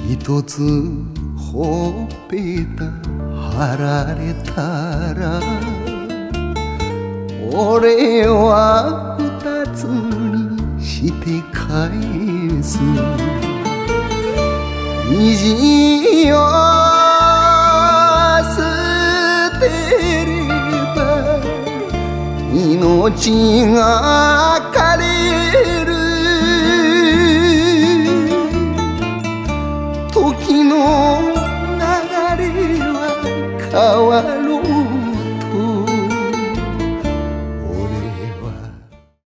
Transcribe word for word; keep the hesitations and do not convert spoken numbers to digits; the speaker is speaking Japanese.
一つほっぺた貼られたら俺は二つにして返す。意地を捨てれば命が枯れる。時の流れは変わる